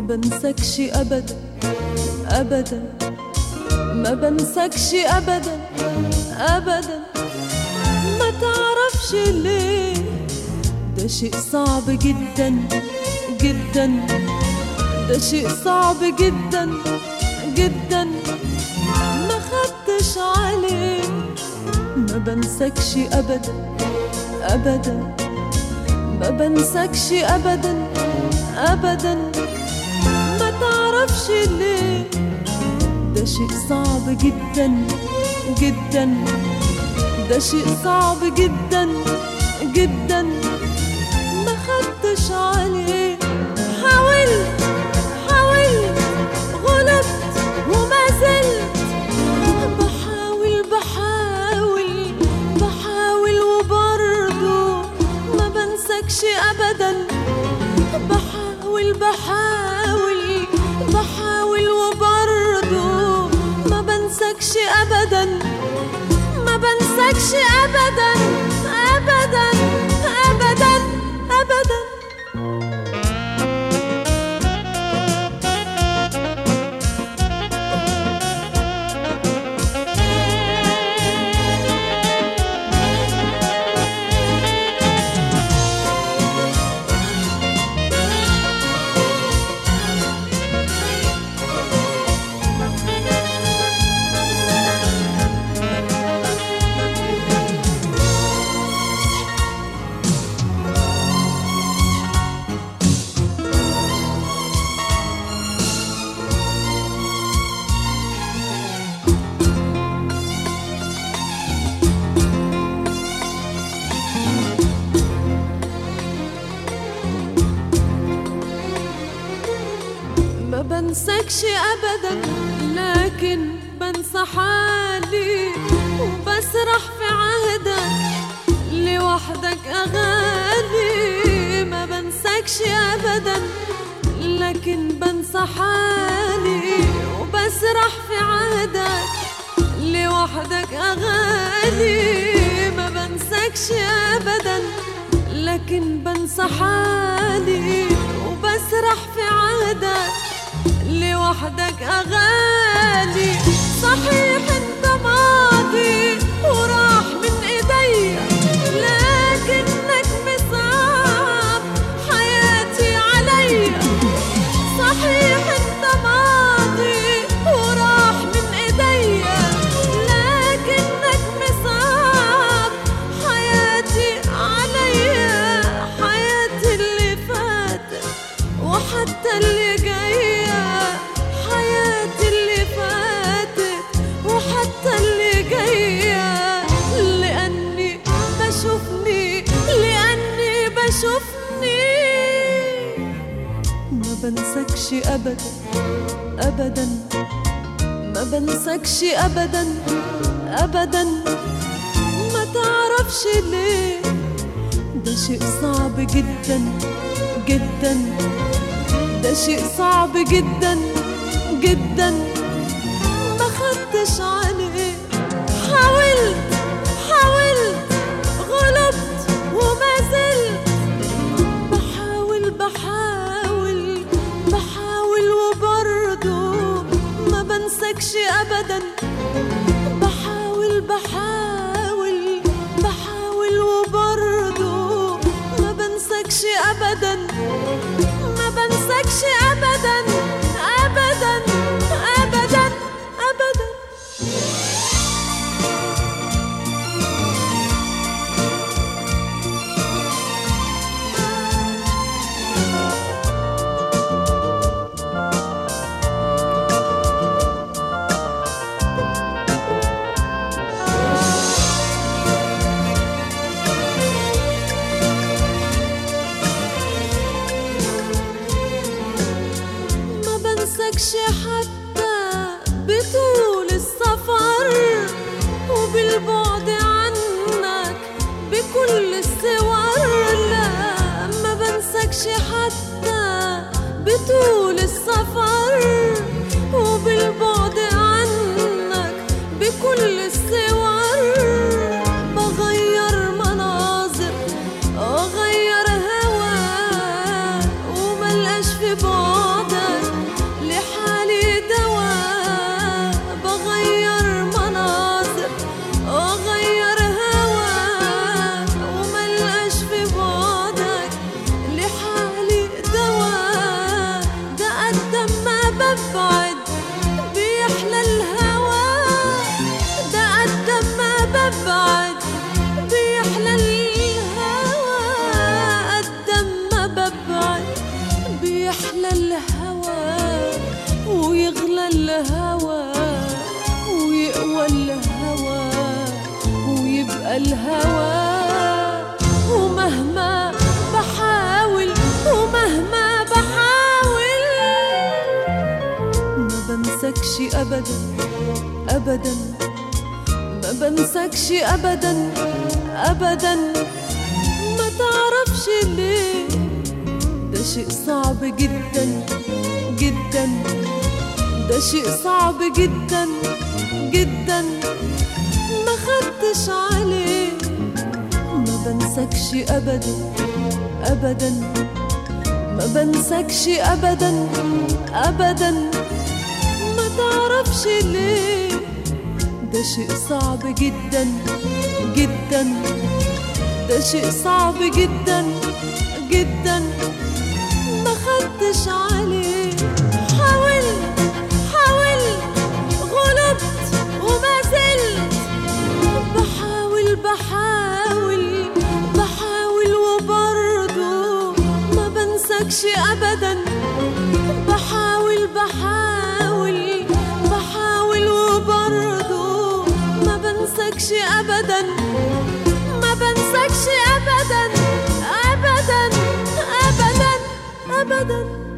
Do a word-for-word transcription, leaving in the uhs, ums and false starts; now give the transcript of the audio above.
بنسكش أبدا أبدا، ما بنسكش أبدا أبدا، ما تعرفش ليه، ده شيء صعب جدا جدا، ده شيء صعب جدا جدا، ما خدتش عليه، ما بنسكش أبدا أبدا، ما بنسكش أبدا أبدا، ما تعرفش ليه، ده شيء صعب جدا جدا، ده شيء صعب جدا جدا، ما خدتش عليه، حاولت حاولت غلبت وما زلت بحاول بحاول بحاول وبرضه ما بنسكش أبدا، بحاول بحاول بحاول وبرضه ما بنسكش أبدا، ما بنسكش أبدا أبدا أبدا أبدا. ما بنسكش أبدا لكن بنسى حالي وبسرح في عهدك لوحدك أغاني، ما بنسكش أبدا لكن بنسى حالي وبسرح في عهدك لوحدك أغاني، ما بنسكش أبدا لكن بنسى حالي وبسرح في عهدك لوحدك أغاني، صحيح انت ماضي وراح من ايديا، لكنك مصعب حياتي عليا، صحيح انت ماضي وراح من ايديا، لكنك مصعب حياتي عليا، حياتي اللي فاتت وحتى اللي جاية، حياتي اللي فاتت وحتى اللي جاية، لأني بشوفني لأني بشوفني ما بنسكش أبدا أبدا، ما بنسكش أبدا أبدا، ما تعرفش ليه، ده شيء صعب جدا جدا، ده شيء صعب جدا جدا، ما خدتش عليه، حاولت حاولت غلبت وما زلت بحاول بحاول بحاول وبرضه ما بنسكش أبدا، بحاول بحاول بحاول وبرضه ما بنسكش أبدا، ما بنسكش أبدا أبدا أبدا أبدا. ويغلى الهوى ويقوى الهوى ويبقى الهوى. ومهما بحاول ومهما بحاول ما بنسكش أبدا أبدا، ما بنسكش أبدا أبدا. ما تعرفش ليه ده شيء صعب جدا جدا، ده شيء صعب جدا جدا. ما خدتش عليه ما بنسكش أبدا أبدا، ما بنسكش أبدا أبدا. ما تعرفش ليه ده شيء صعب جدا جدا، ده شيء صعب جدا جدا. ما خدتش عليه. حاولت حاولت غلبت وما زلت بحاول بحاول بحاول وبرضه ما بنسكش أبدا. بحاول بحاول بحاول وبرضه ما بنسكش أبدا، ما بنسكش أبدا أبدا أبدا أبدا.